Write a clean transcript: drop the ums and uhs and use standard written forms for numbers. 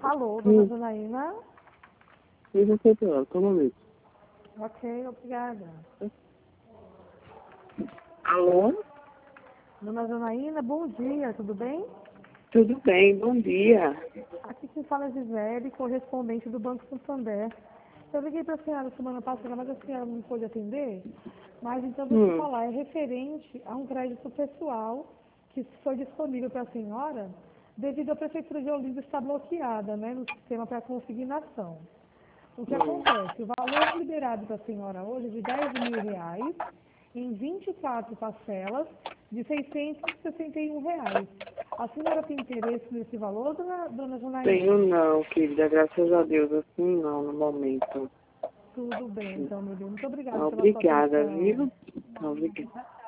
Alô, dona Janaína? Isso é pior, toma mesmo. Ok, obrigada. Alô? Dona Janaína, bom dia, tudo bem? Tudo bem, bom dia. Aqui quem fala é Gisele, correspondente do Banco Santander. Eu liguei para a senhora semana passada, mas a senhora não pôde atender. Mas então vou te falar, é referente a um crédito pessoal que foi disponível para a senhora devido à Prefeitura de Olinda estar bloqueada, né, no sistema para consignação. O que acontece? O valor liberado para a senhora hoje é de R$ 10.000 em 24 parcelas de R$ 661. A senhora tem interesse nesse valor, dona Janaína? Tenho não, querida, graças a Deus, assim não, no momento. Tudo bem, então, meu Deus. Muito obrigada pela sua Obrigada, atenção. viu? Obrigada.